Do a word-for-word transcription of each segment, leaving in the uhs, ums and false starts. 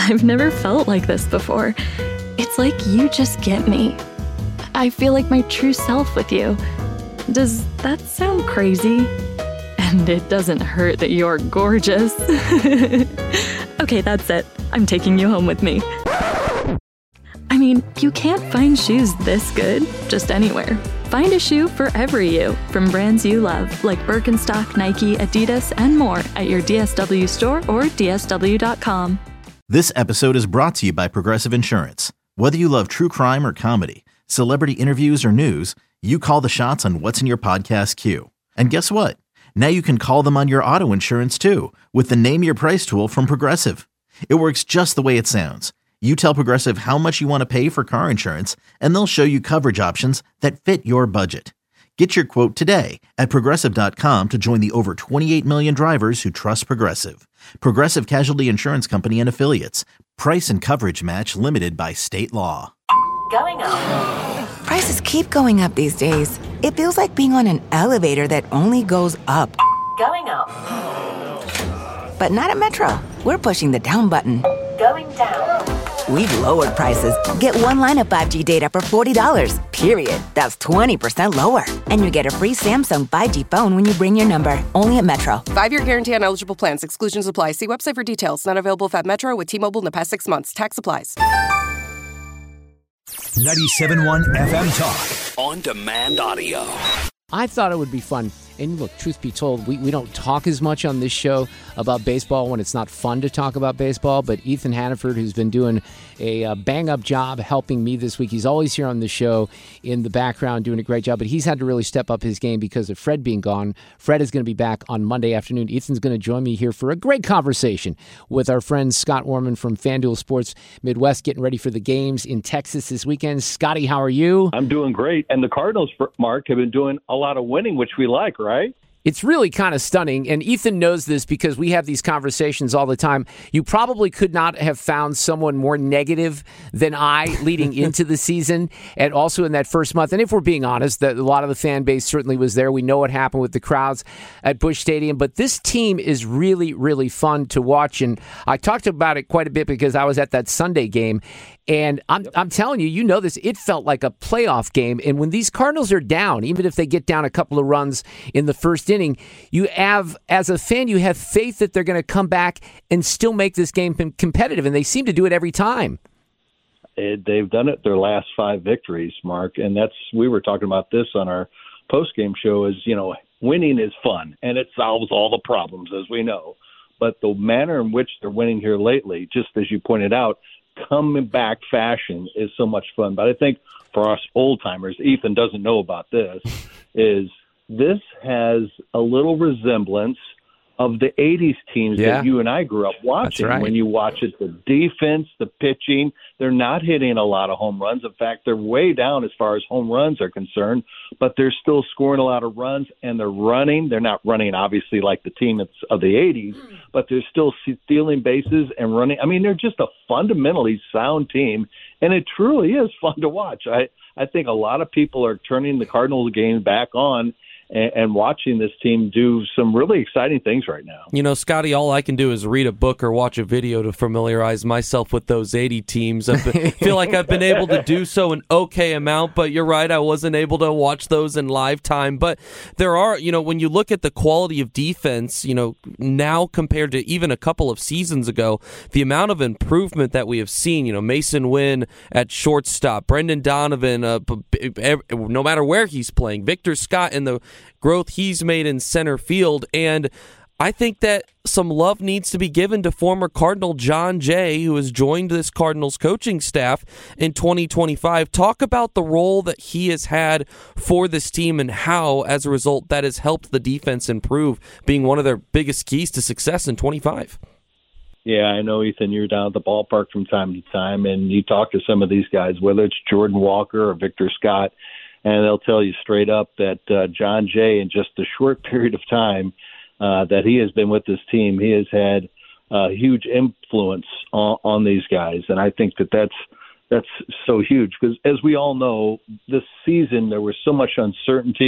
I've never felt like this before. It's like you just get me. I feel like my true self with you. Does that sound crazy? And it doesn't hurt that you're gorgeous. Okay, that's it. I'm taking you home with me. I mean, you can't find shoes this good just anywhere. Find a shoe for every you from brands you love, like Birkenstock, Nike, Adidas, and more at your D S W store or D S W dot com. This episode is brought to you by Progressive Insurance. Whether you love true crime or comedy, celebrity interviews or news, you call the shots on what's in your podcast queue. And guess what? Now you can call them on your auto insurance too with the Name Your Price tool from Progressive. It works just the way it sounds. You tell Progressive how much you want to pay for car insurance, and they'll show you coverage options that fit your budget. Get your quote today at Progressive dot com to join the over twenty-eight million drivers who trust Progressive. Progressive Casualty Insurance Company and Affiliates. Price and coverage match limited by state law. Going up. Prices keep going up these days. It feels like being on an elevator that only goes up. Going up. But not at Metro. We're pushing the down button. Going down. We've lowered prices. Get one line of five G data for forty dollars, period. That's twenty percent lower. And you get a free Samsung five G phone when you bring your number. Only at Metro. Five-year guarantee on eligible plans. Exclusions apply. See website for details. Not available if at Metro with T-Mobile in the past six months. Tax applies. ninety-seven point one F M Talk. On demand audio. I thought it would be fun. And look, truth be told, we, we don't talk as much on this show about baseball when it's not fun to talk about baseball. But Ethan Hannaford, who's been doing a uh, bang-up job helping me this week, he's always here on the show in the background doing a great job. But he's had to really step up his game because of Fred being gone. Fred is going to be back on Monday afternoon. Ethan's going to join me here for a great conversation with our friend Scott Warman from FanDuel Sports Midwest, getting ready for the games in Texas this weekend. Scotty, how are you? I'm doing great. And the Cardinals, Mark, have been doing a lot of winning, which we like, right? It's really kind of stunning, and Ethan knows this because we have these conversations all the time. You probably could not have found someone more negative than I leading into the season, and also in that first month. And if we're being honest, that a lot of the fan base certainly was there. We know what happened with the crowds at Busch Stadium, but this team is really, really fun to watch, and I talked about it quite a bit because I was at that Sunday game. And I'm I'm telling you, you know this, it felt like a playoff game. And when these Cardinals are down, even if they get down a couple of runs in the first inning, you have, as a fan, you have faith that they're going to come back and still make this game competitive. And they seem to do it every time. It, they've done it their last five victories, Mark. And that's, we were talking about this on our post-game show is, you know, winning is fun and it solves all the problems, as we know. But the manner in which they're winning here lately, just as you pointed out, coming back fashion is so much fun. But I think for us old timers, Ethan doesn't know about this, is this has a little resemblance of the eighties teams yeah. that you and I grew up watching. Right. When you watch it, the defense, the pitching, they're not hitting a lot of home runs. In fact, they're way down as far as home runs are concerned, but they're still scoring a lot of runs, and they're running. They're not running, obviously, like the team of the eighties, but they're still stealing bases and running. I mean, they're just a fundamentally sound team, and it truly is fun to watch. I, I think a lot of people are turning the Cardinals game back on and watching this team do some really exciting things right now. You know, Scotty, all I can do is read a book or watch a video to familiarize myself with those eighty teams. I feel like I've been able to do so an okay amount, but you're right, I wasn't able to watch those in live time. But there are, you know, when you look at the quality of defense, you know, now compared to even a couple of seasons ago, the amount of improvement that we have seen, you know, Mason Wynn at shortstop, Brendan Donovan, uh, no matter where he's playing, Victor Scott in the growth he's made in center field. And I think that some love needs to be given to former Cardinal Jon Jay, who has joined this Cardinals coaching staff in twenty twenty-five. Talk about the role that he has had for this team and how, as a result, that has helped the defense improve, being one of their biggest keys to success in twenty-five. Yeah, I know, Ethan, you're down at the ballpark from time to time, and you talk to some of these guys, whether it's Jordan Walker or Victor Scott, and they'll tell you straight up that uh, Jon Jay, in just a short period of time uh, that he has been with this team, he has had a huge influence on, on these guys. And I think that that's, that's so huge because, as we all know, this season there was so much uncertainty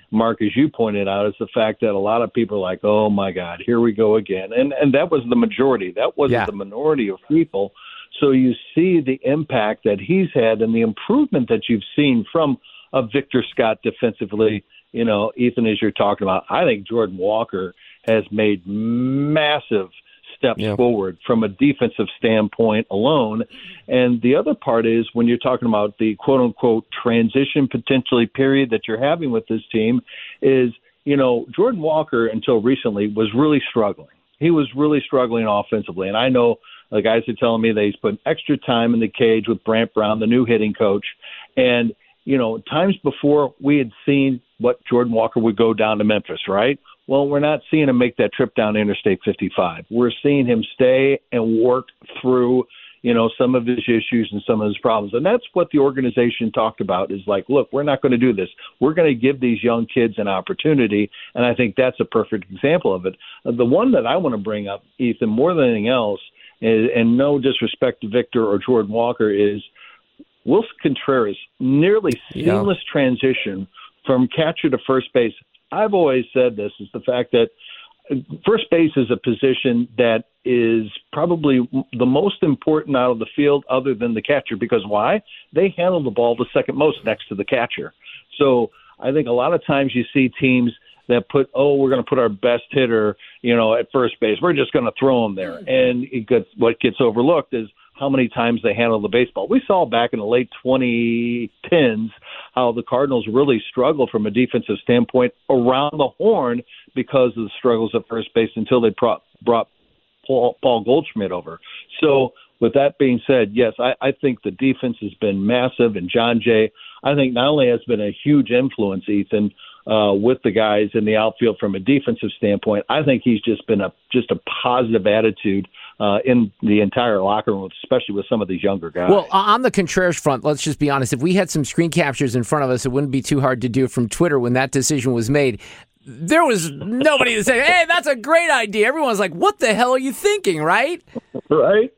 Mark, as you pointed out, is the fact that a lot of people are like, oh, my God, here we go again. And and that was the majority. That wasn't yeah. the minority of people. So you see the impact that he's had and the improvement that you've seen from a Victor Scott defensively. You know, Ethan, as you're talking about, I think Jordan Walker has made massive steps yeah. forward from a defensive standpoint alone. And the other part is when you're talking about the quote-unquote transition potentially period that you're having with this team is, you know, Jordan Walker until recently was really struggling. He was really struggling offensively. And I know the guys are telling me that he's put extra time in the cage with Brant Brown, the new hitting coach. And, you know, times before we had seen what Jordan Walker would go down to Memphis, right? Well, we're not seeing him make that trip down Interstate fifty-five. We're seeing him stay and work through, you know, some of his issues and some of his problems. And that's what the organization talked about is like, look, we're not going to do this. We're going to give these young kids an opportunity. And I think that's a perfect example of it. The one that I want to bring up, Ethan, more than anything else, is, and no disrespect to Victor or Jordan Walker, is Willson Contreras' nearly seamless yeah. transition from catcher to first base. I've always said this is the fact that first base is a position that is probably the most important out of the field other than the catcher. Because why? They handle the ball the second most next to the catcher. So I think a lot of times you see teams that put, oh, we're going to put our best hitter, you know, at first base. We're just going to throw him there. And it gets, what gets overlooked is how many times they handle the baseball. We saw back in the late twenty tens how the Cardinals really struggled from a defensive standpoint around the horn because of the struggles at first base until they brought, brought Paul, Paul Goldschmidt over. So with that being said, yes, I, I think the defense has been massive. And John Jay, I think not only has been a huge influence, Ethan, uh, with the guys in the outfield from a defensive standpoint, I think he's just been a just a positive attitude Uh, in the entire locker room, especially with some of these younger guys. Well, on the Contreras front, let's just be honest. If we had some screen captures in front of us, it wouldn't be too hard to do from Twitter when that decision was made. There was nobody to say, hey, that's a great idea. Everyone's like, what the hell are you thinking, right? Right.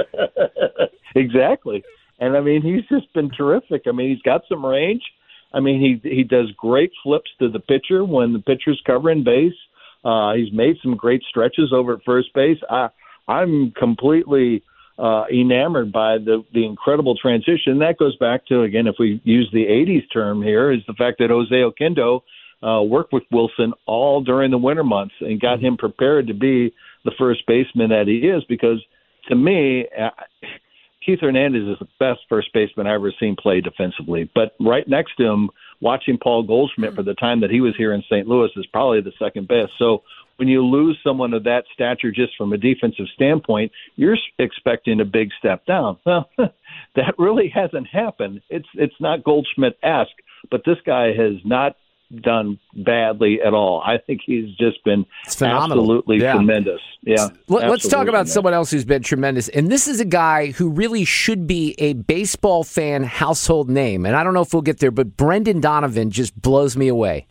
Exactly. And, I mean, he's just been terrific. I mean, he's got some range. I mean, he he does great flips to the pitcher when the pitcher's covering base. Uh, he's made some great stretches over at first base. I I'm completely uh, enamored by the, the incredible transition. That goes back to, again, if we use the eighties term here, is the fact that Jose Oquendo uh, worked with Willson all during the winter months and got him prepared to be the first baseman that he is. Because to me, uh, Keith Hernandez is the best first baseman I've ever seen play defensively. But right next to him, watching Paul Goldschmidt for the time that he was here in Saint Louis is probably the second best. So when you lose someone of that stature just from a defensive standpoint, you're expecting a big step down. Well, that really hasn't happened. It's it's not Goldschmidt-esque, but this guy has not done badly at all. I think he's just been absolutely yeah. tremendous. Yeah. Let's talk about someone else who's been tremendous. And this is a guy who really should be a baseball fan household name. And I don't know if we'll get there, but Brendan Donovan just blows me away.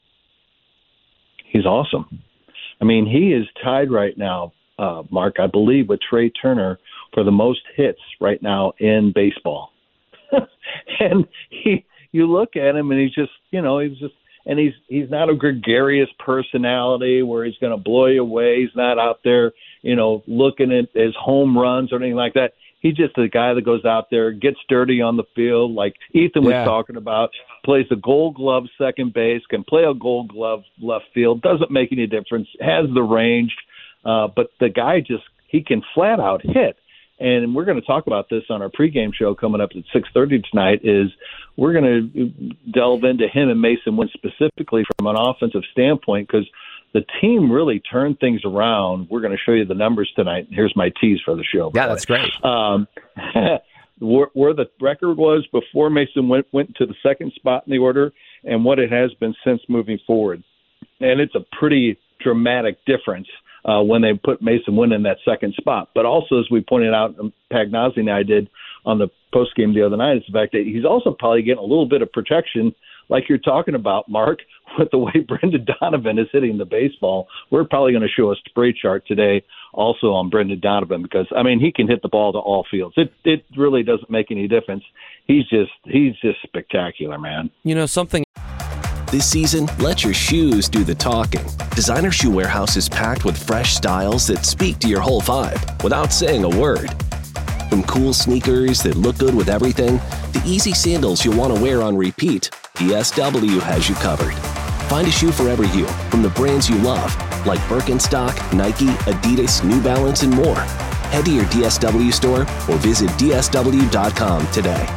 He's awesome. I mean, he is tied right now, uh, Mark, I believe, with Trey Turner for the most hits right now in baseball. And he, you look at him, and he's just, you know, he's just, and he's he's not a gregarious personality where he's going to blow you away. He's not out there, you know, looking at his home runs or anything like that. He's just a guy that goes out there, gets dirty on the field, like Ethan was yeah. talking about, plays the gold glove second base, can play a gold glove left field, doesn't make any difference, has the range, uh, but the guy just, he can flat out hit. And we're going to talk about this on our pregame show coming up at six thirty tonight, is we're going to delve into him and Mason Wentz specifically from an offensive standpoint, because the team really turned things around. We're going to show you the numbers tonight. Here's my tease for the show. Yeah, that's great. Um, where, where the record was before Mason went, went to the second spot in the order and what it has been since moving forward. And it's a pretty dramatic difference uh, when they put Mason Wentz in that second spot. But also, as we pointed out, Pagnozzi and I did on the postgame the other night, is the fact that he's also probably getting a little bit of protection, like you're talking about, Mark, with the way Brendan Donovan is hitting the baseball. We're probably going to show a spray chart today also on Brendan Donovan because, I mean, he can hit the ball to all fields. It it really doesn't make any difference. He's just he's just spectacular, man. You know, something This season, let your shoes do the talking. Designer Shoe Warehouse is packed with fresh styles that speak to your whole vibe without saying a word. From cool sneakers that look good with everything, to easy sandals you'll want to wear on repeat, D S W has you covered. Find a shoe for every you from the brands you love, like Birkenstock, Nike, Adidas, New Balance, and more. Head to your D S W store or visit D S W dot com today.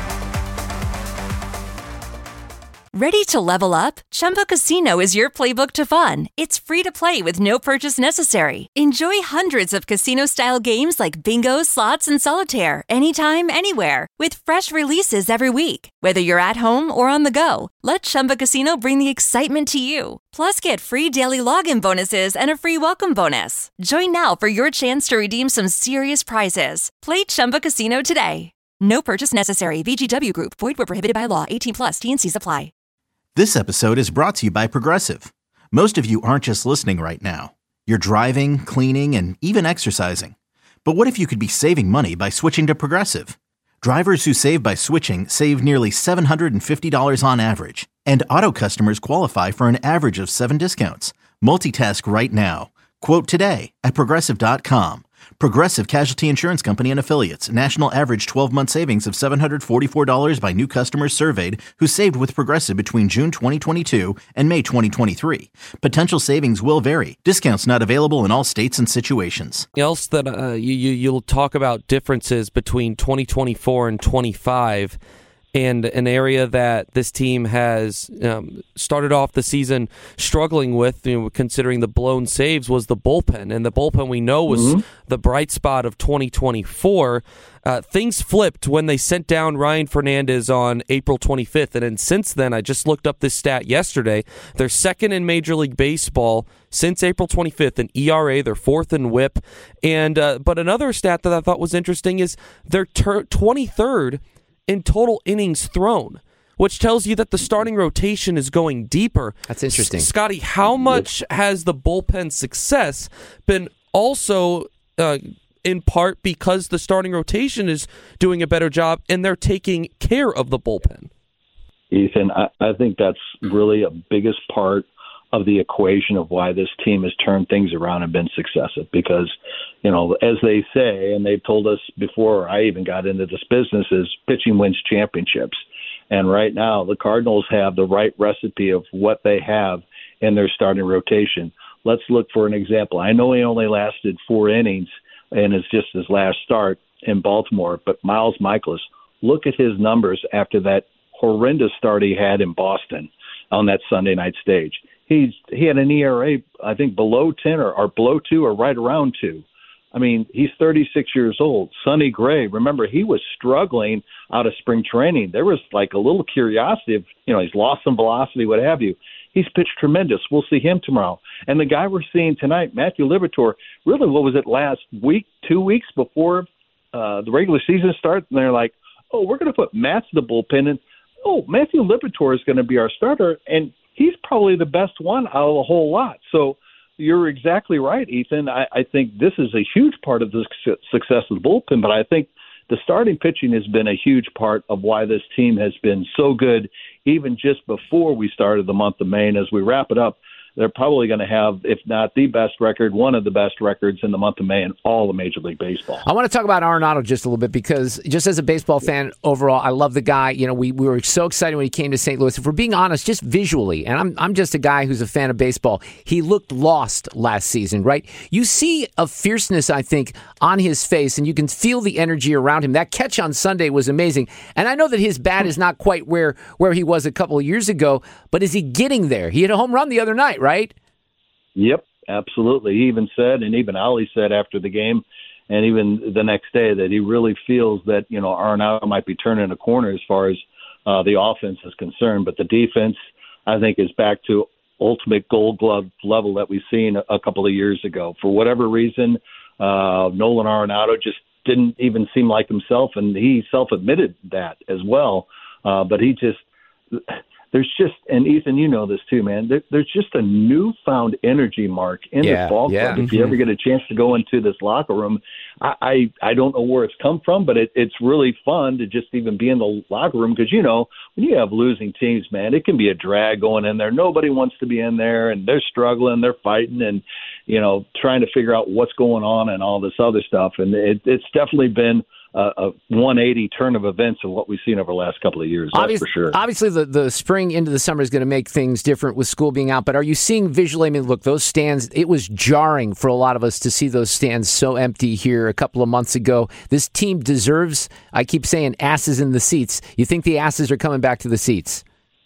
Ready to level up? Chumba Casino is your playbook to fun. It's free to play with no purchase necessary. Enjoy hundreds of casino-style games like bingo, slots, and solitaire anytime, anywhere. With fresh releases every week. Whether you're at home or on the go, let Chumba Casino bring the excitement to you. Plus, get free daily login bonuses and a free welcome bonus. Join now for your chance to redeem some serious prizes. Play Chumba Casino today. No purchase necessary. V G W Group. Void where prohibited by law. eighteen plus. T and C's apply. This episode is brought to you by Progressive. Most of you aren't just listening right now. You're driving, cleaning, and even exercising. But what if you could be saving money by switching to Progressive? Drivers who save by switching save nearly seven hundred fifty dollars on average. And auto customers qualify for an average of seven discounts. Multitask right now. Quote today at Progressive dot com. Progressive Casualty Insurance Company and Affiliates. National average twelve-month savings of seven hundred forty-four dollars by new customers surveyed who saved with Progressive between June twenty twenty-two and May twenty twenty-three. Potential savings will vary. Discounts not available in all states and situations. Else that uh, you, you, you'll talk about differences between twenty twenty-four and twenty-five. And an area that this team has um, started off the season struggling with, you know, considering the blown saves, was the bullpen. And the bullpen we know was mm-hmm. the bright spot of twenty twenty-four. Uh, things flipped when they sent down Ryan Fernandez on April twenty-fifth. And then since then, I just looked up this stat yesterday. They're second in Major League Baseball since April twenty-fifth in E R A. They're fourth in whip. And uh, but another stat that I thought was interesting is they're ter- twenty-third in total innings thrown, which tells you that the starting rotation is going deeper. That's interesting. S- Scotty, how much has the bullpen success been also uh, in part because the starting rotation is doing a better job and they're taking care of the bullpen? Ethan, I, I think that's really a biggest part of the equation of why this team has turned things around and been successive. Because, you know, as they say, and they've told us before I even got into this business, is pitching wins championships. And right now, the Cardinals have the right recipe of what they have in their starting rotation. Let's look for an example. I know he only lasted four innings, and it's just his last start in Baltimore, but Miles Michaelis, look at his numbers after that horrendous start he had in Boston on that Sunday night stage. He's he had an E R A, I think, below ten or, or below two or right around two. I mean, he's thirty-six years old. Sonny Gray, remember, he was struggling out of spring training. There was like a little curiosity of, you know, he's lost some velocity, what have you. He's pitched tremendous. We'll see him tomorrow. And the guy we're seeing tonight, Matthew Liberatore, really, what was it, last week, two weeks before uh, the regular season starts? And they're like, oh, we're going to put Matt to the bullpen. And, oh, Matthew Liberatore is going to be our starter. And he's probably the best one out of the whole lot. So you're exactly right, Ethan. I, I think this is a huge part of the success of the bullpen, but I think the starting pitching has been a huge part of why this team has been so good, even just before we started the month of May. And as we wrap it up, they're probably going to have, if not the best record, one of the best records in the month of May in all of Major League Baseball. I want to talk about Arenado just a little bit because just as a baseball fan overall, I love the guy. You know, we, we were so excited when he came to Saint Louis. If we're being honest, just visually, and I'm I'm just a guy who's a fan of baseball, he looked lost last season, right? You see a fierceness, I think, on his face, and you can feel the energy around him. That catch on Sunday was amazing. And I know that his bat is not quite where, where he was a couple of years ago, but is he getting there? He had a home run the other night, right? Right? Yep, absolutely. He even said, and even Ali said after the game, and even the next day, that he really feels that, you know, Arenado might be turning a corner as far as uh, the offense is concerned. But the defense, I think, is back to ultimate Gold Glove level that we've seen a, a couple of years ago. For whatever reason, uh, Nolan Arenado just didn't even seem like himself, and he self-admitted that as well. Uh, but he just there's just, and Ethan, you know this too, man, there, there's just a newfound energy, Mark, in yeah, this ball club. Yeah. If Mm-hmm. you ever get a chance to go into this locker room, I, I, I don't know where it's come from, but it, it's really fun to just even be in the locker room because, you know, when you have losing teams, man, it can be a drag going in there. Nobody wants to be in there, and they're struggling, they're fighting, and, you know, trying to figure out what's going on and all this other stuff. And it, it's definitely been a, a one eighty turn of events of what we've seen over the last couple of years. That's Obvious, for sure. Obviously, the, the spring into the summer is going to make things different with school being out. But are you seeing visually? I mean, look, those stands, it was jarring for a lot of us to see those stands so empty here a couple of months ago. This team deserves, I keep saying, asses in the seats. You think the asses are coming back to the seats?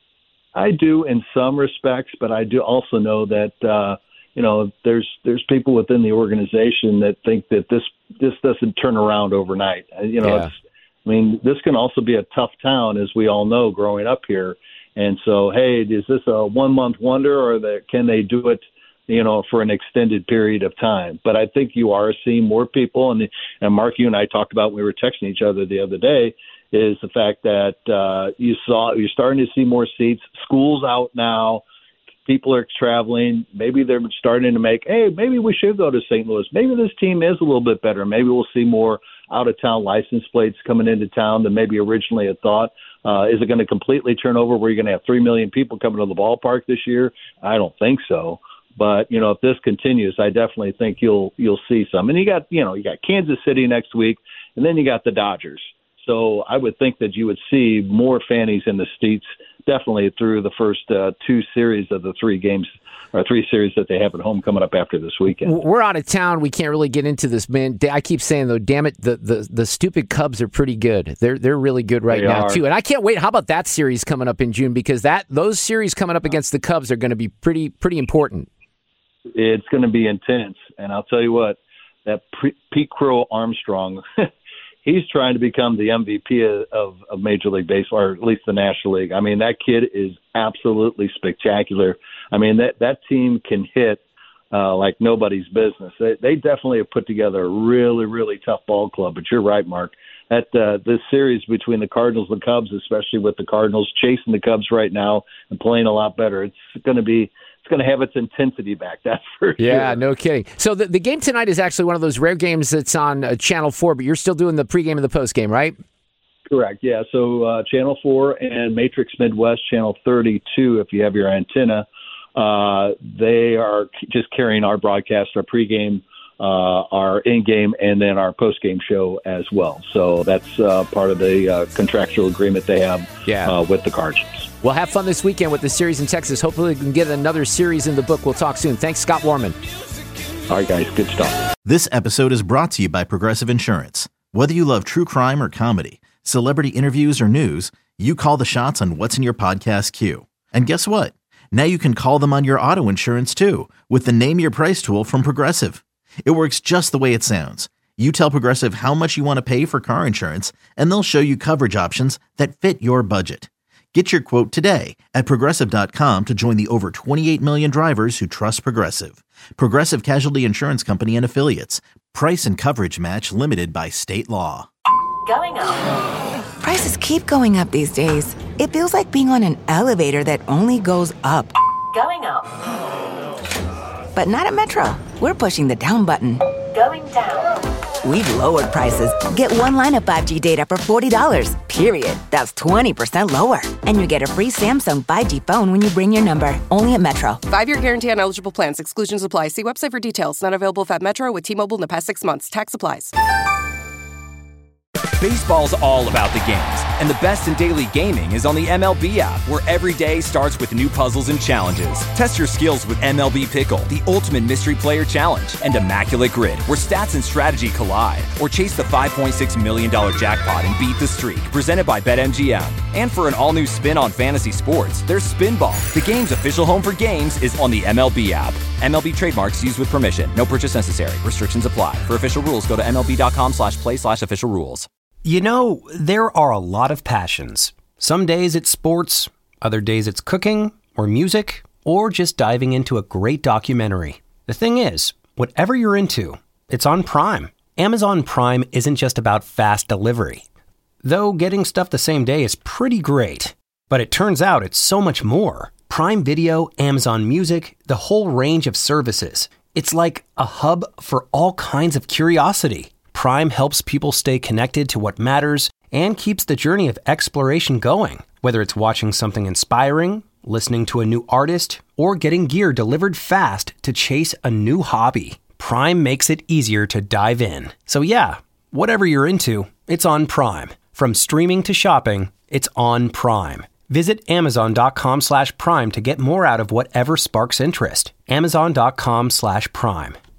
I do in some respects, but I do also know that, uh, you know, there's there's people within the organization that think that this this doesn't turn around overnight. You know, Yeah. it's, I mean, this can also be a tough town, as we all know, growing up here. And so, hey, is this a one month wonder, or that can they do it, you know, for an extended period of time? But I think you are seeing more people, and and Mark, you and I talked about when we were texting each other the other day, is the fact that uh, you saw you're starting to see more seats. School's out now. People are traveling. Maybe they're starting to make, hey, maybe we should go to Saint Louis. Maybe this team is a little bit better. Maybe we'll see more out-of-town license plates coming into town than maybe originally had thought. Uh, is it going to completely turn over where you're going to have three million people coming to the ballpark this year? I don't think so. But, you know, if this continues, I definitely think you'll you'll see some. And you got, you know, you got Kansas City next week, and then you got the Dodgers. So I would think that you would see more fannies in the seats definitely through the first uh, two series of the three games or three series that they have at home coming up after this weekend. We're out of town. We can't really get into this, man. I keep saying, though, damn it, the, the, the stupid Cubs are pretty good. They're they're really good right They now, are. too. And I can't wait. How about that series coming up in June? Because that those series coming up against the Cubs are going to be pretty pretty important. It's going to be intense. And I'll tell you what, that pre- Pete Crow Armstrong, he's trying to become the M V P of, of Major League Baseball, or at least the National League. I mean, that kid is absolutely spectacular. I mean, that, that team can hit uh, like nobody's business. They, they definitely have put together a really, really tough ball club. But you're right, Mark. That uh, this series between the Cardinals and the Cubs, especially with the Cardinals chasing the Cubs right now and playing a lot better, it's going to be it's going to have its intensity back. That's for sure. Yeah, no kidding. So the, the game tonight is actually one of those rare games that's on uh, Channel four, but you're still doing the pregame and the postgame, right? Correct. Yeah. So uh, Channel four and Matrix Midwest, Channel thirty-two, if you have your antenna, uh, they are just carrying our broadcast, our pregame, uh, our in-game, and then our post-game show as well. So that's uh, part of the uh, contractual agreement they have Yeah. uh, with the Cardinals. Well, have fun this weekend with the series in Texas. Hopefully we can get another series in the book. We'll talk soon. Thanks, Scott Warman. All right, guys. Good stuff. This episode is brought to you by Progressive Insurance. Whether you love true crime or comedy, celebrity interviews or news, you call the shots on what's in your podcast queue. And guess what? Now you can call them on your auto insurance too with the Name Your Price tool from Progressive. It works just the way it sounds. You tell Progressive how much you want to pay for car insurance, and they'll show you coverage options that fit your budget. Get your quote today at Progressive dot com to join the over twenty-eight million drivers who trust Progressive. Progressive Casualty Insurance Company and Affiliates. Price and coverage match limited by state law. Going up. Prices keep going up these days. It feels like being on an elevator that only goes up. Going up. But not at Metro. We're pushing the down button. Going down. We've lowered prices. Get one line of five G data for forty dollars, period. That's twenty percent lower. And you get a free Samsung five G phone when you bring your number. Only at Metro. Five-year guarantee on eligible plans. Exclusions apply. See website for details. Not available at Metro with T-Mobile in the past six months. Tax applies. Baseball's all about the games, and the best in daily gaming is on the M L B app, where every day starts with new puzzles and challenges. Test your skills with M L B Pickle, the ultimate mystery player challenge, and Immaculate Grid, where stats and strategy collide. Or chase the five point six million dollars jackpot and beat the streak, presented by BetMGM. And for an all-new spin on fantasy sports, there's Spinball. The game's official home for games is on the M L B app. M L B trademarks used with permission. No purchase necessary. Restrictions apply. For official rules, go to MLB.com slash play slash official rules. You know, there are a lot of passions. Some days it's sports, other days it's cooking, or music, or just diving into a great documentary. The thing is, whatever you're into, it's on Prime. Amazon Prime isn't just about fast delivery. Though getting stuff the same day is pretty great. But it turns out it's so much more. Prime Video, Amazon Music, the whole range of services. It's like a hub for all kinds of curiosity. Prime helps people stay connected to what matters and keeps the journey of exploration going. Whether it's watching something inspiring, listening to a new artist, or getting gear delivered fast to chase a new hobby, Prime makes it easier to dive in. So yeah, whatever you're into, it's on Prime. From streaming to shopping, it's on Prime. Visit amazon.com slash prime to get more out of whatever sparks interest. Amazon.com slash prime.